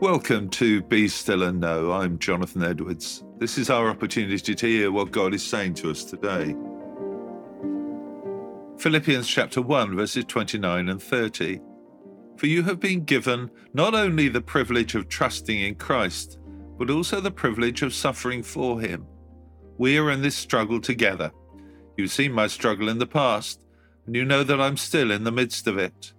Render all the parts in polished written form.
Welcome to Be Still and Know. I'm Jonathan Edwards. This is our opportunity to hear what God is saying to us today. Philippians chapter 1, verses 29 and 30. For you have been given not only the privilege of trusting in Christ, but also the privilege of suffering for him. We are in this struggle together. You've seen my struggle in the past, and you know that I'm still in the midst of it.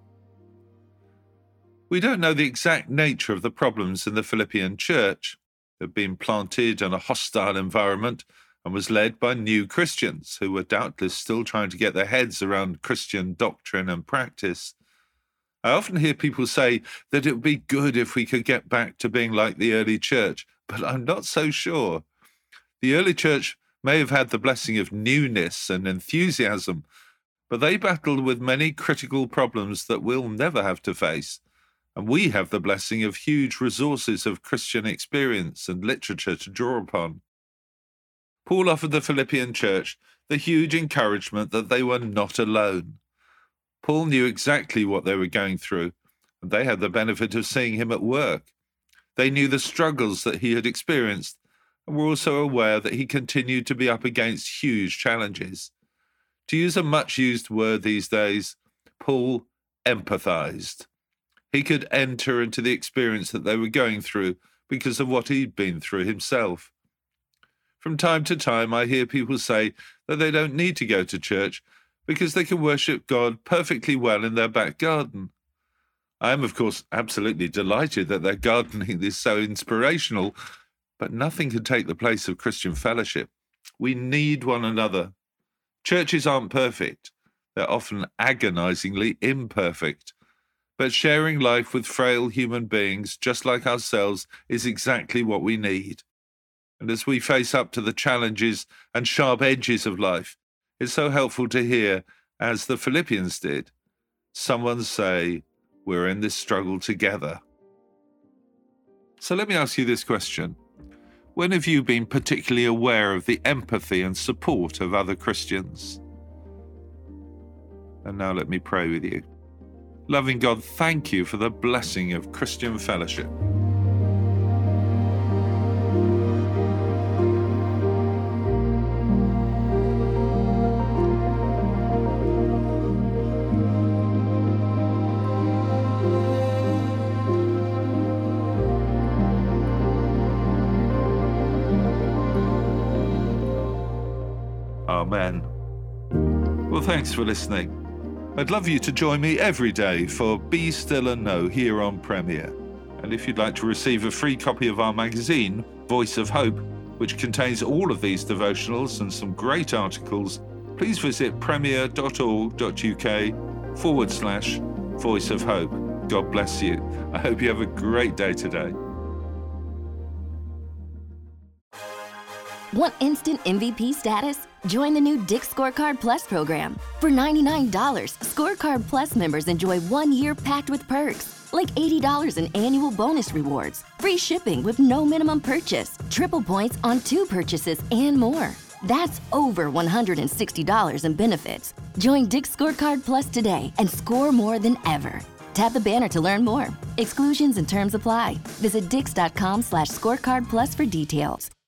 We don't know the exact nature of the problems in the Philippian church. It had been planted in a hostile environment and was led by new Christians who were doubtless still trying to get their heads around Christian doctrine and practice. I often hear people say that it would be good if we could get back to being like the early church, but I'm not so sure. The early church may have had the blessing of newness and enthusiasm, but they battled with many critical problems that we'll never have to face. And we have the blessing of huge resources of Christian experience and literature to draw upon. Paul offered the Philippian church the huge encouragement that they were not alone. Paul knew exactly what they were going through, and they had the benefit of seeing him at work. They knew the struggles that he had experienced, and were also aware that he continued to be up against huge challenges. To use a much-used word these days, Paul empathized. He could enter into the experience that they were going through because of what he'd been through himself. From time to time, I hear people say that they don't need to go to church because they can worship God perfectly well in their back garden. I am, of course, absolutely delighted that their gardening is so inspirational, but nothing can take the place of Christian fellowship. We need one another. Churches aren't perfect. They're often agonizingly imperfect. But sharing life with frail human beings, just like ourselves, is exactly what we need. And as we face up to the challenges and sharp edges of life, it's so helpful to hear, as the Philippians did, someone say, we're in this struggle together. So let me ask you this question. When have you been particularly aware of the empathy and support of other Christians? And now let me pray with you. Loving God, thank you for the blessing of Christian fellowship. Amen. Well, thanks for listening. I'd love you to join me every day for Be Still and Know here on Premier. And if you'd like to receive a free copy of our magazine, Voice of Hope, which contains all of these devotionals and some great articles, please visit premier.org.uk/Voice of Hope. God bless you. I hope you have a great day today. Want instant MVP status? Join the new Dick's Scorecard Plus program. For $99, Scorecard Plus members enjoy 1 year packed with perks, like $80 in annual bonus rewards, free shipping with no minimum purchase, triple points on 2 purchases, and more. That's over $160 in benefits. Join Dick's Scorecard Plus today and score more than ever. Tap the banner to learn more. Exclusions and terms apply. Visit dix.com/scorecard plus for details.